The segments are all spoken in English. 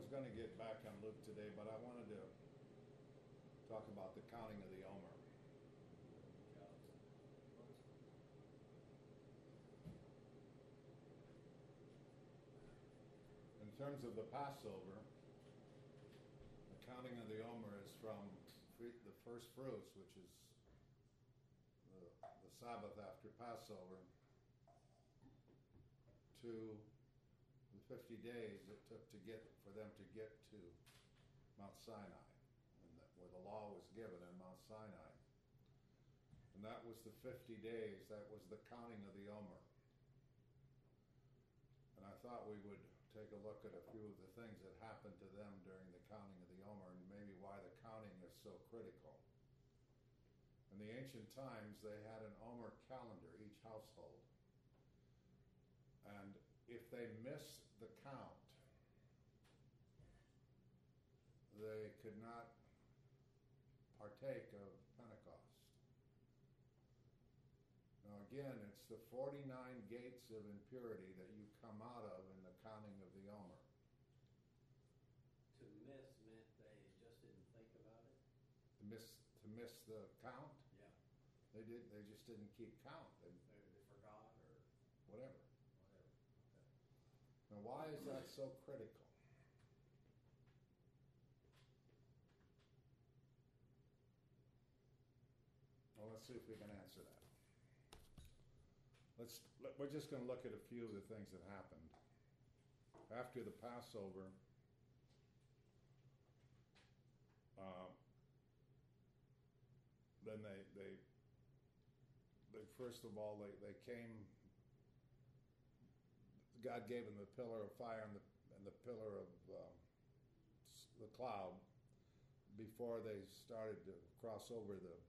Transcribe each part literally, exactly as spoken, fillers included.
was going to get back on Luke today, but I wanted to talk about the counting of the Omer. In terms of the Passover, the counting of the Omer is from the first fruits, which is the, the Sabbath after Passover, to the fifty days it took to get for them to get to Mount Sinai, and that, where the law was given in Mount Sinai. And that was the fifty days, that was the counting of the Omer. And I thought we would take a look at a few of the things that happened to them during the counting of the Omer, and maybe why the counting is so critical. In the ancient times, they had an Omer calendar, each household. And if they missed the count, they could not partake of Pentecost. Now again, it's the forty-nine gates of impurity that you come out of in the counting of the Omer. To miss meant they just didn't think about it? To miss to miss the count? Yeah. They did. They just didn't keep count. They, Maybe they forgot or whatever. whatever. Okay. Now, why is that so critical? Well, let's see if we can answer that. Let's. Let, we're just going to look at a few of the things that happened after the Passover. Uh, then they they they first of all they, they came. God gave them the pillar of fire and the and the pillar of uh, the cloud before they started to cross over the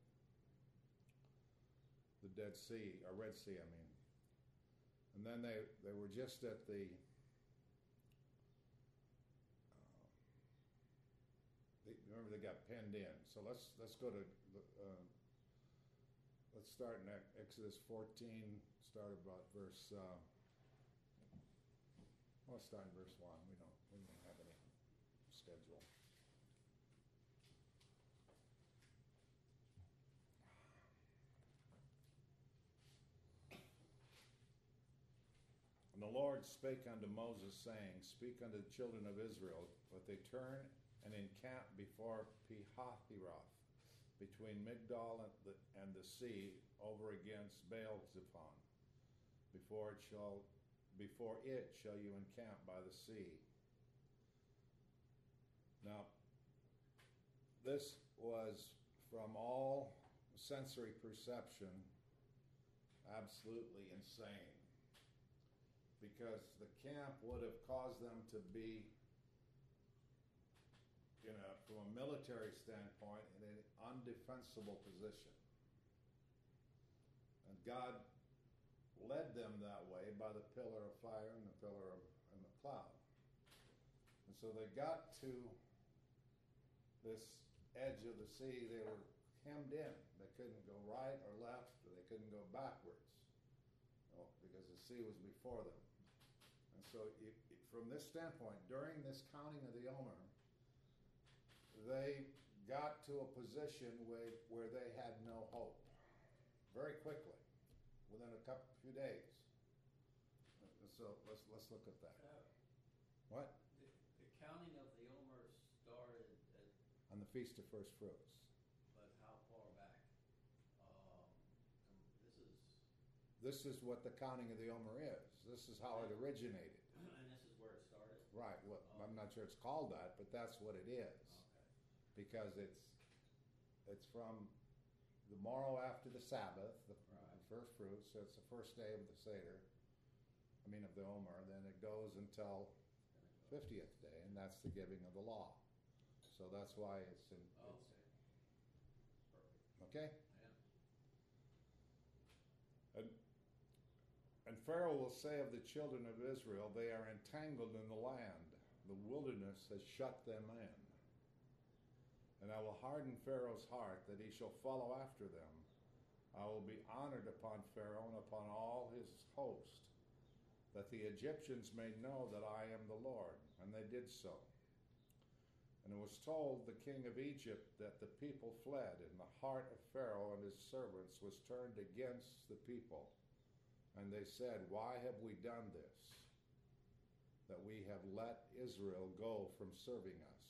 the Dead Sea, or Red Sea, I mean. And then they, they were just at the, uh, they, remember they got penned in. So let's let's go to, the, uh, let's start in Exodus fourteen, start about verse, uh, well, let's start in verse one. We don't, we don't have any schedule. And the Lord spake unto Moses, saying, Speak unto the children of Israel, that they turn and encamp before Pihahiroth, between Migdol and the, and the sea, over against Baal-zephon. Before it shall, before it shall you encamp by the sea. Now, this was from all sensory perception absolutely insane, because the camp would have caused them to be, you know, from a military standpoint, in an undefensible position. And God led them that way by the pillar of fire and the pillar of and the cloud. And so they got to this edge of the sea. They were hemmed in. They couldn't go right or left, or they couldn't go backwards, well, because the sea was before them. And so it, it, from this standpoint, during this counting of the Omer, they got to a position where, where they had no hope. Very quickly, within a couple few days. So let's let's look at that. Uh, What? the, the counting of the Omer started at, On the Feast of First Fruits. but how far back? Um, this is, This is what the counting of the Omer is. This is how it originated. and this is where it started? Right. Well, Oh. I'm not sure it's called that, but that's what it is. Okay. Because it's it's from the morrow after the Sabbath, the, Right. the first fruits. So it's the first day of the Seder. I mean of the Omer. Then it goes until fiftieth day, and that's the giving of the law. So that's why it's in. Oh, It's, okay. Perfect. okay. Yeah. And, and Pharaoh will say of the children of Israel, they are entangled in the land. The wilderness has shut them in. And I will harden Pharaoh's heart, that he shall follow after them. I will be honored upon Pharaoh and upon all his host, that the Egyptians may know that I am the Lord. And they did so. And it was told the king of Egypt that the people fled, and the heart of Pharaoh and his servants was turned against the people. And they said, "Why have we done this, that we have let Israel go from serving us?"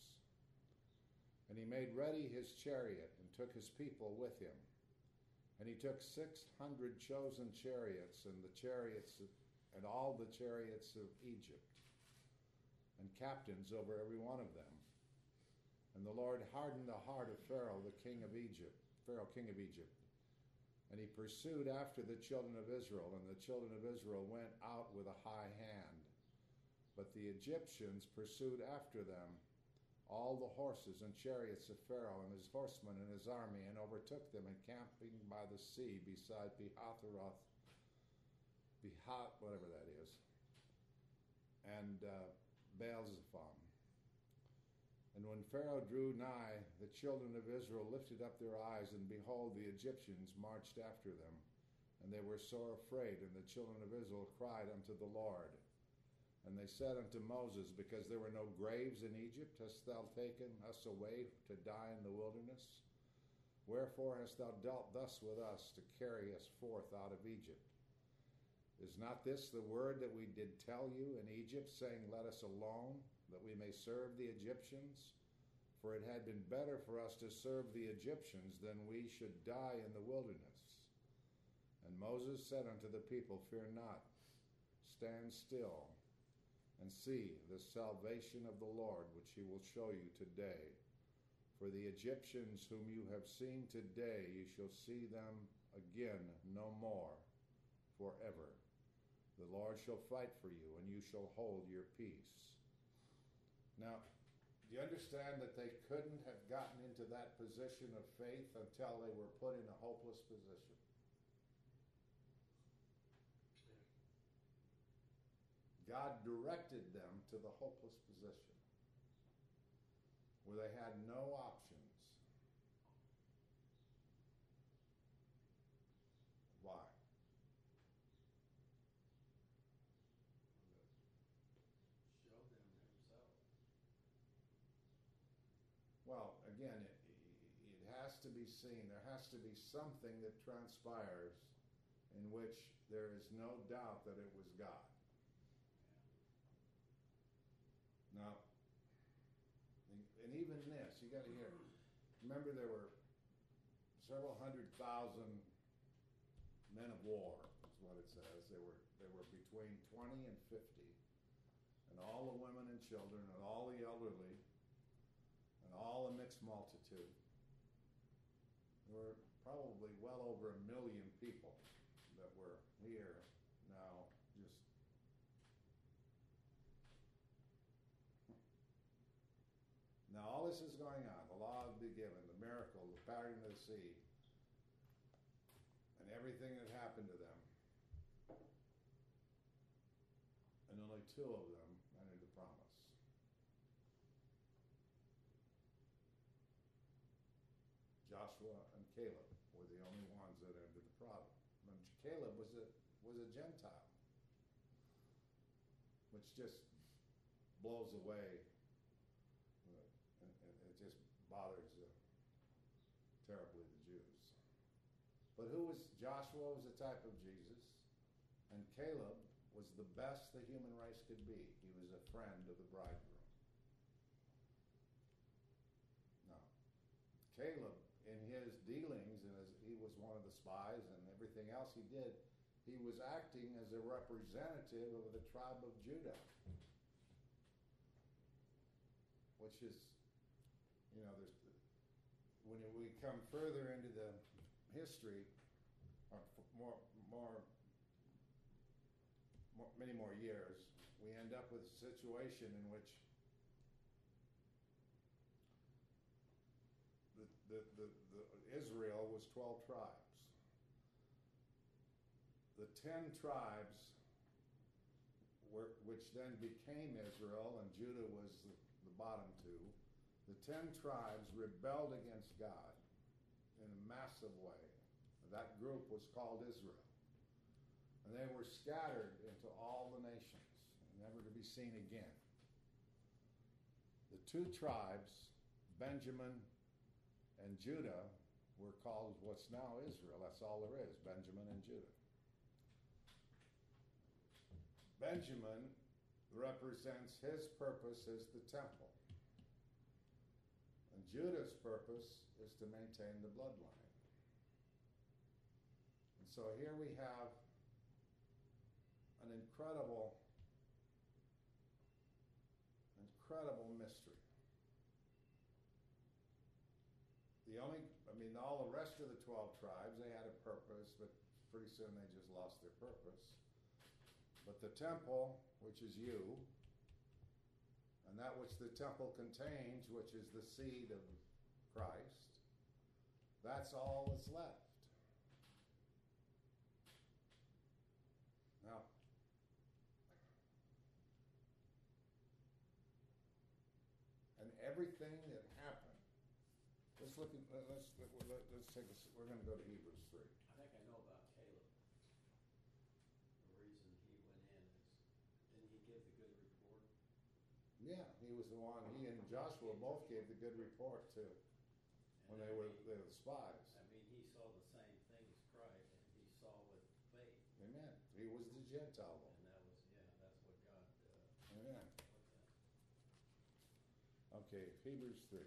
And he made ready his chariot and took his people with him. And he took six hundred chosen chariots and the chariots of, and all the chariots of Egypt, and captains over every one of them. And the Lord hardened the heart of Pharaoh, the king of Egypt, Pharaoh, king of Egypt. And he pursued after the children of Israel, and the children of Israel went out with a high hand. But the Egyptians pursued after them all the horses and chariots of Pharaoh and his horsemen and his army, and overtook them encamping by the sea beside Pihahiroth, Pihat, whatever that is, and uh, Baal-zephon. And when Pharaoh drew nigh, the children of Israel lifted up their eyes, and behold, the Egyptians marched after them. And they were sore afraid, and the children of Israel cried unto the Lord. And they said unto Moses, "Because there were no graves in Egypt, hast thou taken us away to die in the wilderness? Wherefore hast thou dealt thus with us, to carry us forth out of Egypt? Is not this the word that we did tell you in Egypt, saying, Let us alone, that we may serve the Egyptians? For it had been better for us to serve the Egyptians than we should die in the wilderness." And Moses said unto the people, "Fear not, stand still, and see the salvation of the Lord, which he will show you today. For the Egyptians whom you have seen today, you shall see them again no more forever. The Lord shall fight for you, and you shall hold your peace." Now, do you understand that they couldn't have gotten into that position of faith until they were put in a hopeless position? God directed them to the hopeless position where they had no options. Why? Show them themselves. Well, again, it, it has to be seen. There has to be something that transpires in which there is no doubt that it was God. Now, and, and even this, you got to hear. Remember, there were several hundred thousand men of war, is what it says. There were there were between twenty and fifty, and all the women and children, and all the elderly, and all the mixed multitude. There were probably well over a million people that were here now. Just Now all this is going on. The law would be given, the miracle, the parting of the sea, and everything that happened to them. And only two of them entered the promise. Joshua and Caleb were the only ones that entered the promise. And Caleb was a was a Gentile, which just blows away. It just bothers uh, terribly the Jews. But who was Joshua? Was a type of Jesus, and Caleb was the best the human race could be. He was a friend of the bridegroom. Now, Caleb, in his dealings, and as he was one of the spies and everything else he did, he was acting as a representative of the tribe of Judah, which is, you know, there's, when we come further into the history, or more, more, more, many more years, we end up with a situation in which the, the, the, the Israel was twelve tribes. The ten tribes, were, which then became Israel, and Judah was the, the bottom two. The ten tribes rebelled against God in a massive way. That group was called Israel. And they were scattered into all the nations, never to be seen again. The two tribes Benjamin and Judah were called what's now Israel. That's all there is, Benjamin and Judah. Benjamin represents his purpose as the temple. And Judah's purpose is to maintain the bloodline. And so here we have an incredible, incredible mystery. The only, I mean, all the rest of the twelve tribes, they had a purpose, but pretty soon they just lost their purpose. But the temple, which is you, and that which the temple contains, which is the seed of Christ, that's all that's left. Now, and everything that happened, let's look at, let's, let's take a, we're going to go to Hebrews three. I think I know about Caleb. The reason he went in is, didn't he give the good report? Yeah, he was the one, he and Joshua both gave the good report too, when And they I were, mean- they were the spies. I mean, he saw the same thing as Christ, and he saw with faith, Amen. He was the Gentile one. and that was, yeah, that's what God uh, Amen. looked at. Okay, Hebrews three.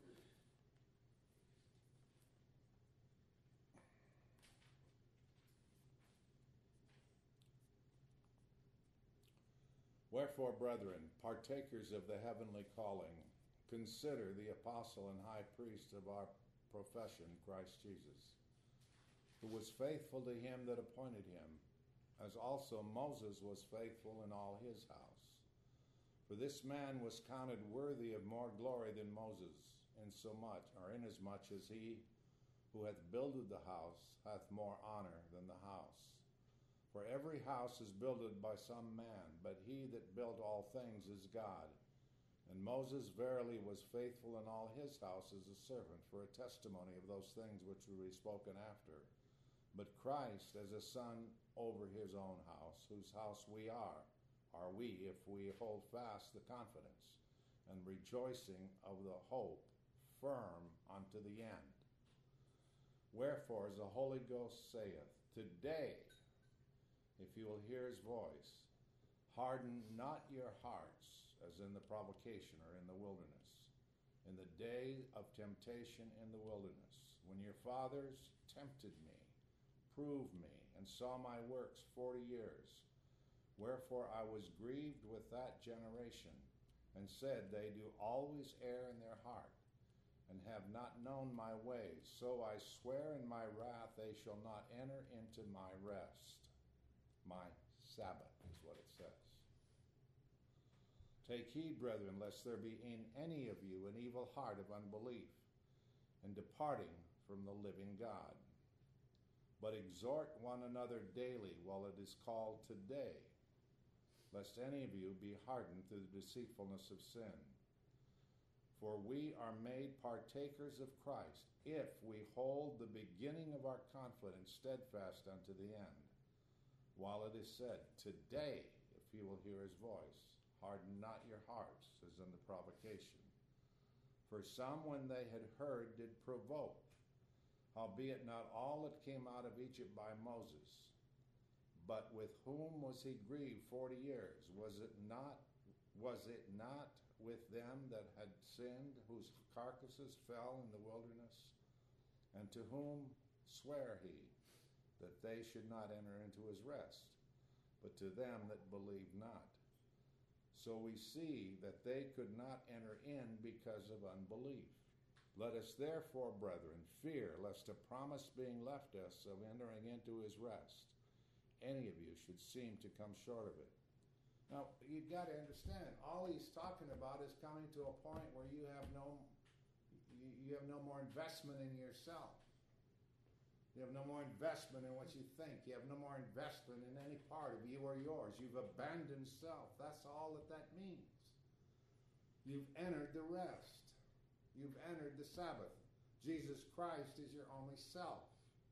Wherefore, brethren, partakers of the heavenly calling, consider the apostle and high priest of our profession, Christ Jesus, who was faithful to him that appointed him, as also Moses was faithful in all his house. For this man was counted worthy of more glory than Moses, insomuch, or inasmuch as he who hath builded the house hath more honor than the house. For every house is builded by some man, but he that built all things is God. And Moses verily was faithful in all his house as a servant for a testimony of those things which will be spoken after. But Christ as a son over his own house, whose house we are, are we, if we hold fast the confidence and rejoicing of the hope firm unto the end. Wherefore, as the Holy Ghost saith, today, if you will hear his voice, harden not your hearts, as in the provocation or in the wilderness, in the day of temptation in the wilderness, when your fathers tempted me, proved me, and saw my works forty years. Wherefore I was grieved with that generation, and said, they do always err in their heart, and have not known my ways. So I swear in my wrath, they shall not enter into my rest. My Sabbath is what it says. Take heed, brethren, lest there be in any of you an evil heart of unbelief, and departing from the living God. But exhort one another daily while it is called today, lest any of you be hardened through the deceitfulness of sin. For we are made partakers of Christ, if we hold the beginning of our confidence steadfast unto the end. While it is said, today, if you will hear his voice, harden not your hearts, as in the provocation. For some, when they had heard, did provoke, howbeit not all that came out of Egypt by Moses. But with whom was he grieved forty years? Was it not, was it not with them that had sinned, whose carcasses fell in the wilderness? And to whom sware he, that they should not enter into his rest, but to them that believed not. So we see that they could not enter in because of unbelief. Let us therefore, brethren, fear lest a promise being left us of entering into his rest, any of you should seem to come short of it. Now, you've got to understand, all he's talking about is coming to a point where you have no, you, you have no more investment in yourself. You have no more investment in what you think. You have no more investment in any part of you or yours. You've abandoned self. That's all that that means. You've entered the rest. You've entered the Sabbath. Jesus Christ is your only self.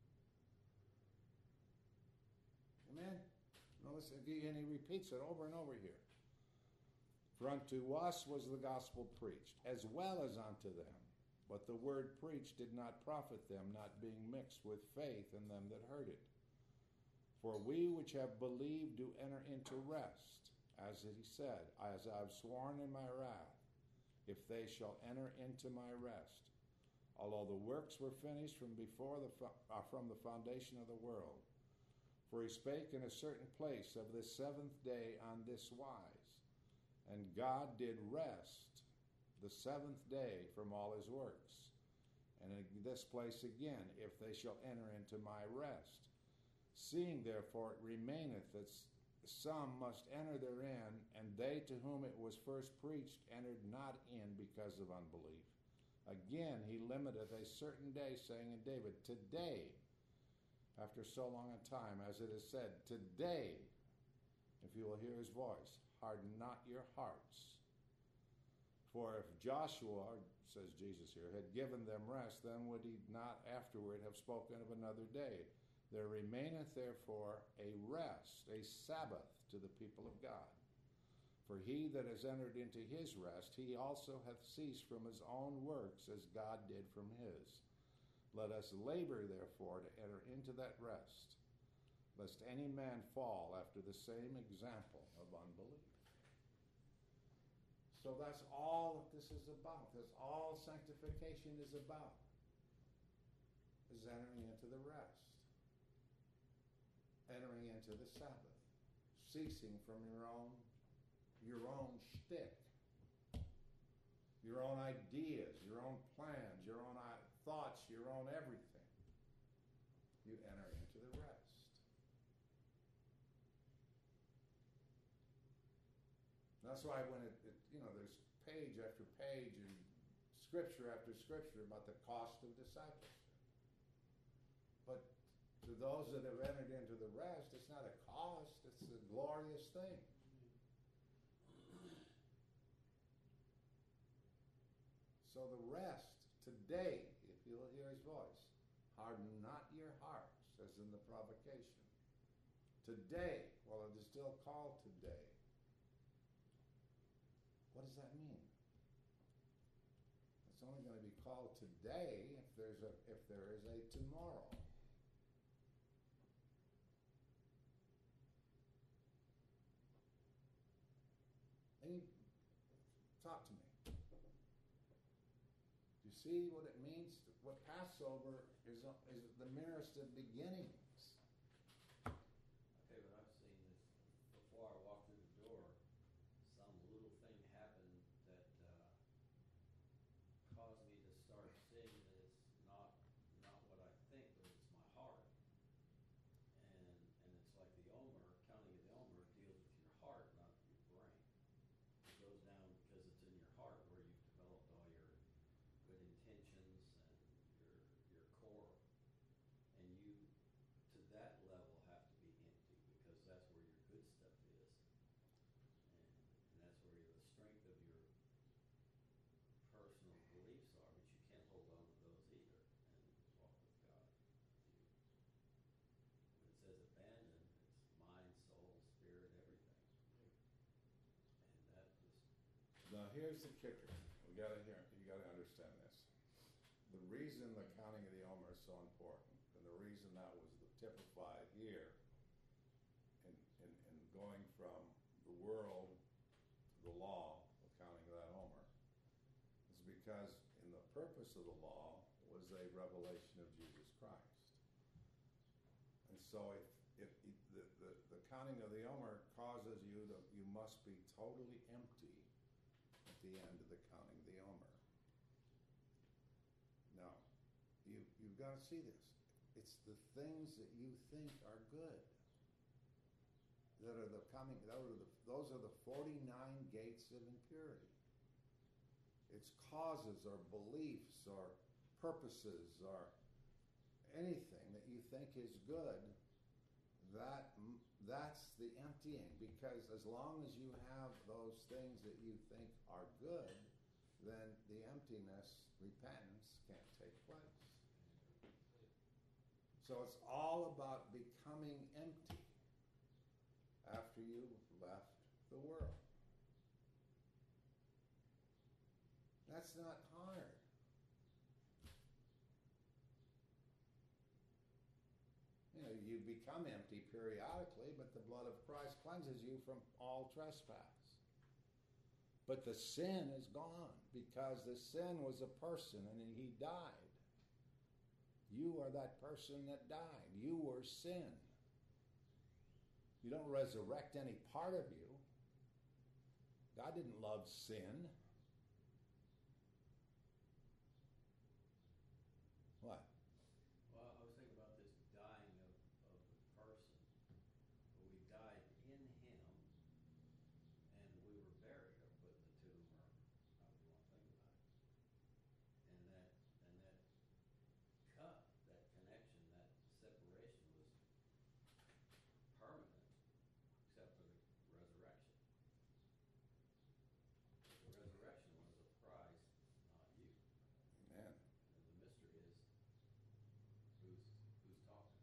Amen? Now listen, and he repeats it over and over here. For unto us was the gospel preached, as well as unto them. But the word preached did not profit them, not being mixed with faith in them that heard it. For we which have believed do enter into rest, as he said, as I have sworn in my wrath, if they shall enter into my rest. Although the works were finished from before the uh, from the foundation of the world. For he spake in a certain place of the seventh day on this wise, and God did rest the seventh day from all his works. And in this place again, if they shall enter into my rest. Seeing therefore it remaineth that some must enter therein, and they to whom it was first preached entered not in because of unbelief. Again he limiteth a certain day, saying in David, today, after so long a time, as it is said, today, if you will hear his voice, harden not your hearts. For if Joshua, says Jesus here, had given them rest, then would he not afterward have spoken of another day. There remaineth therefore a rest, a Sabbath to the people of God. For he that has entered into his rest, he also hath ceased from his own works, as God did from his. Let us labor therefore to enter into that rest, lest any man fall after the same example of unbelief. So that's all that this is about. That's all sanctification is about, is entering into the rest. Entering into the Sabbath, ceasing from your own, your own shtick, your own ideas, your own plans, your own thoughts, your own everything. You enter into the rest. That's why when it, it you know, there's page after page and scripture after scripture about the cost of discipleship. But to those that have entered into the rest, it's not a cost, it's a glorious thing. So the rest, today, if you'll hear his voice, harden not your hearts, as in the provocation. Today, well, it is still called today. What does that mean? It's only going to be called today if there's a if there is a tomorrow. Any, talk to me. Do you see what it means? What Passover is, is the merest of beginnings. Okay, but I've seen this before I walked through the door. Some little thing happened that uh, caused me to start seeing that it's not not what I think, but it's my heart. And and it's like the Omer, counting of the Omer, deals with your heart, not your brain. It goes down because it's in your heart where you've developed all your good intentions and your your core. And you, to that level, have to be empty because that's where your good stuff is. And, and that's where the strength of your personal beliefs are, but you can't hold on to those either and walk with God. When it says abandon, it's mind, soul, spirit, everything. And that just... Now here's the kicker. We gotta hear you gotta understand this. The reason the counting of the Omer is so important, and the reason that was typified here in, in, in going from the world to the law, the counting of that Omer, is because in the purpose of the law was a revelation of Jesus Christ. And so if, if, if the, the, the counting of the Omer causes you to, you must be totally empty at the end of the counting of the Omer. Now, you, you've got to see this. It's the things that you think are good that are the coming. Those are the, those are the forty-nine gates of impurity. It's causes or beliefs or purposes or anything that you think is good. That that's the emptying, because as long as you have those things that you think are good, then the emptiness, repentance, can't take place. So it's all about becoming empty after you've left the world. That's not hard. become empty periodically, but the blood of Christ cleanses you from all trespass. But the sin is gone because the sin was a person and he died. You are that person that died. You were sin. You don't resurrect any part of you. God didn't love sin. What? Well, I was thinking about this dying of, of the person. But we died in him, and we were buried or put in the tomb, or however you want to think about it. And that and that cut, that connection, that separation was permanent, except for the resurrection. But the resurrection was of Christ, not you. Amen. And the mystery is who's who's talking.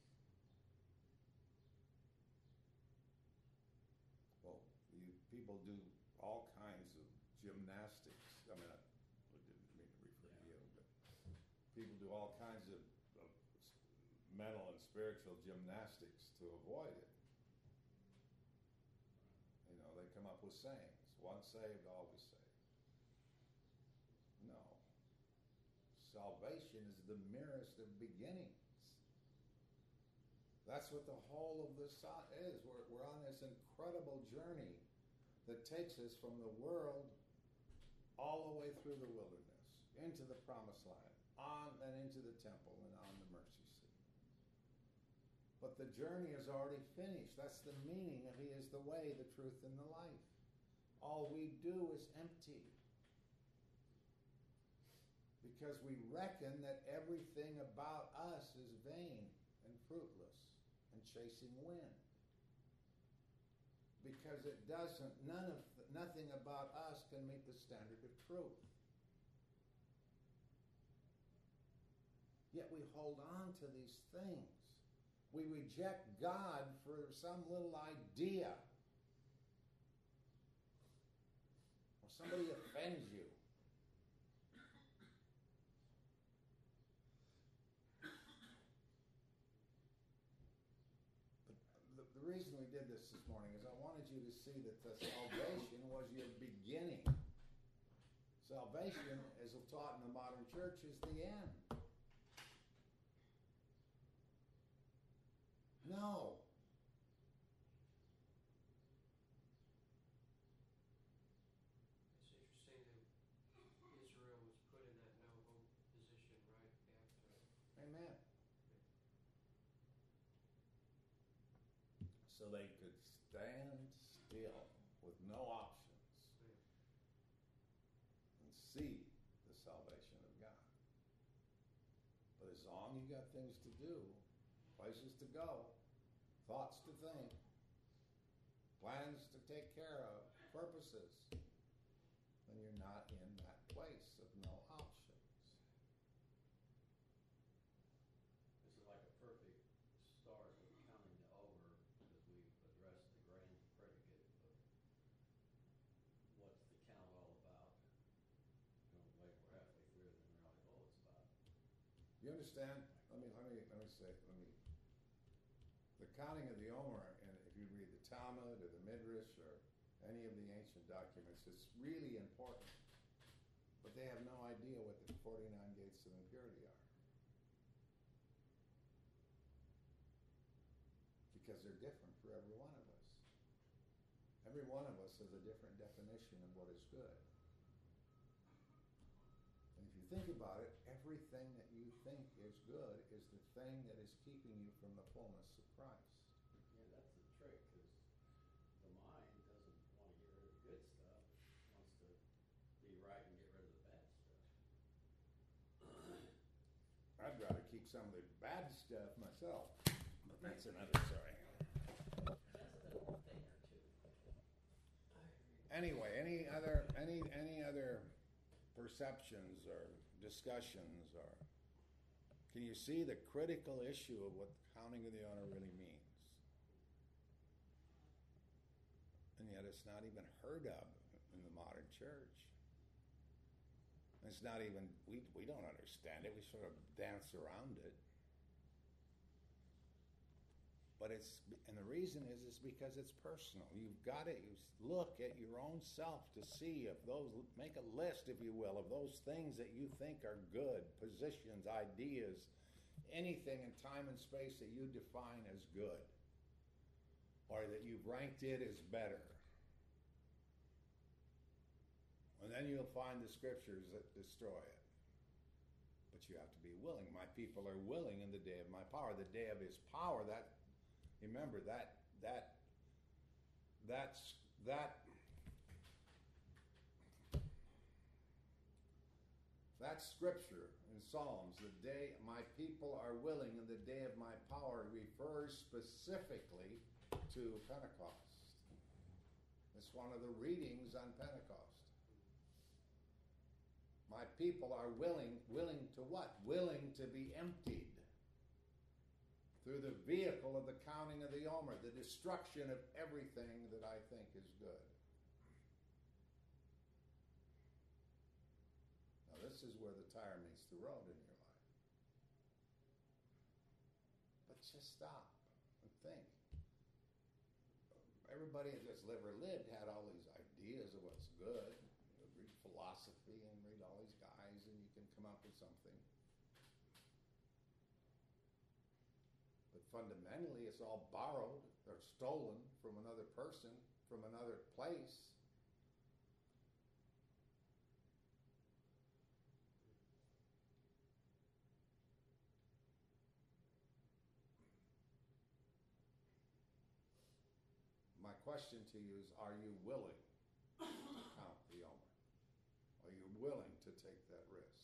Well, you people do all kinds of gymnastics. I mean, I didn't mean to refer to you, but people do all kinds of, of mental and spiritual gymnastics to avoid it. You know, they come up with sayings. Once saved, always saved. No. Salvation is the merest of beginnings. That's what the whole of this is. We're, we're on this incredible journey that takes us from the world all the way through the wilderness, into the promised land, on and into the temple and on the mercy seat. But the journey is already finished. That's the meaning of He is the way, the truth, and the life. All we do is empty. Because we reckon that everything about us is vain and fruitless and chasing wind. Because it doesn't, none of, nothing about us can meet the standard of truth. Yet we hold on to these things. We reject God for some little idea. Or somebody offends you. But the, the reason we did this this morning is I wanted you to see that the salvation was your beginning. Salvation, as taught in the modern church, is the end. No. It's interesting that Israel was put in that no-hope position right after. Amen. So they could stand still with no options and see the salvation of God. But as long as you got things to do, places to go, thoughts to think, plans to take care of, purposes, then you're not in that place of no options. This is like a perfect start of counting over, because we've addressed the grand predicate of what's the count all about. You know, like we're halfway through, and then we're like, oh, it's about. You understand? Let me let me let me say let me. The counting of the Omer, and if you read the Talmud or the Midrash or any of the ancient documents, it's really important. But they have no idea what the forty-nine gates of impurity are. Because they're different for every one of us. Every one of us has a different definition of what is good. And if you think about it, everything that you think is good is the thing that is keeping you from the fullness of Christ. Yeah, that's the trick, because the mind doesn't want to get rid of the good stuff. It wants to be right and get rid of the bad stuff. I'd rather keep some of the bad stuff myself. But that's another story. That's the thing or two. Anyway, any other any any other perceptions or discussions, or can you see the critical issue of what counting of the honor really means? And yet it's not even heard of in the modern church. It's not even, we, we don't understand it. We sort of dance around it. But it's, and the reason is, is because it's personal. You've got to look at your own self to see if those, make a list, if you will, of those things that you think are good, positions, ideas, anything in time and space that you define as good, or that you've ranked it as better. And then you'll find the scriptures that destroy it. But you have to be willing. My people are willing in the day of my power. The day of his power, that, remember, that, that, that's, that, that scripture in Psalms, the day my people are willing in the day of my power, refers specifically to Pentecost. It's one of the readings on Pentecost. My people are willing, willing to what? Willing to be emptied through the vehicle of the counting of the Omer, the destruction of everything that I think is good. Now this is where the tire meets the road in your life. But just stop and think. Everybody that's ever lived had all these ideas of what's good. You know, read philosophy and read all these guys and you can come up with something. But fundamentally it's all borrowed or stolen from another person, from another place. My question to you is, are you willing to count the Omer? Are you willing to take that risk?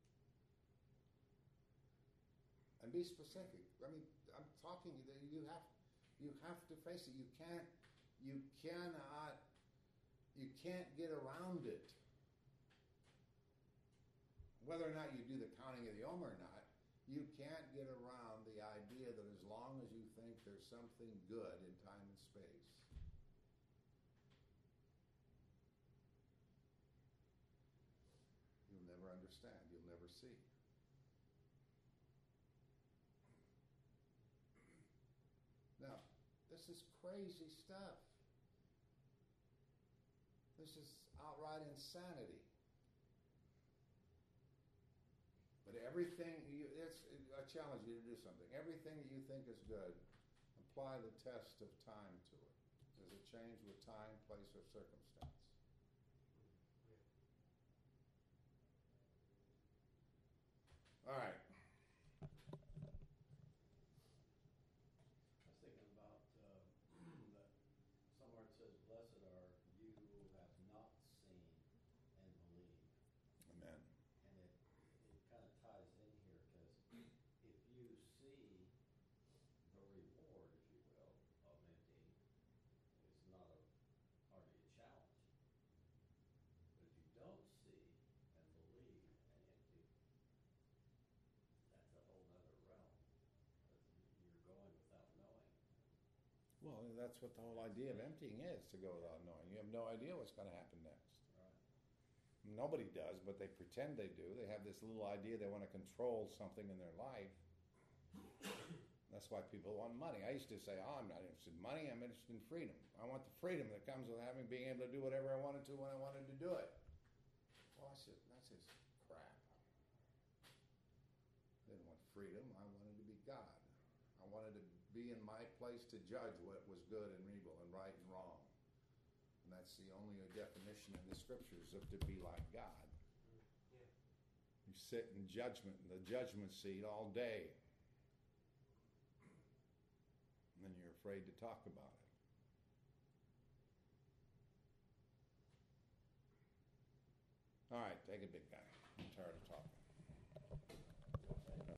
And be specific. I mean, I'm talking, you have, you have to face it. You can't, you cannot, you can't get around it. Whether or not you do the counting of the Omer or not, you can't get around the idea that as long as you think there's something good in time and space, you'll never understand, you'll never see. Now, this is crazy stuff. This is outright insanity. But everything, you, it's, I challenge you to do something. Everything that you think is good, apply the test of time to it. Does it change with time, place, or circumstance? All right. I was thinking about uh, that somewhere it says, "Blessed are you who have not seen and believe." Amen. And it, it kind of ties in here because if you see the reward, if you will, of emptying, it's not a, hardly a challenge. But if you don't see and believe and empty, that's a whole nother realm. Because you're going without knowing. Well, that's what the whole idea of emptying is, to go without knowing. You have no idea what's going to happen next. Right. Nobody does, but they pretend they do. They have this little idea they want to control something in their life. That's why people want money. I used to say, oh, I'm not interested in money, I'm interested in freedom. I want the freedom that comes with having being able to do whatever I wanted to when I wanted to do it. Well, that's just, that's just crap. I didn't want freedom. I wanted to be God. I wanted to be in my place to judge what was good and evil and right and wrong. And that's the only definition in the scriptures of to be like God. Yeah. You sit in judgment, in the judgment seat all day. And then you're afraid to talk about it. All right, take a big guy. I'm tired of talking.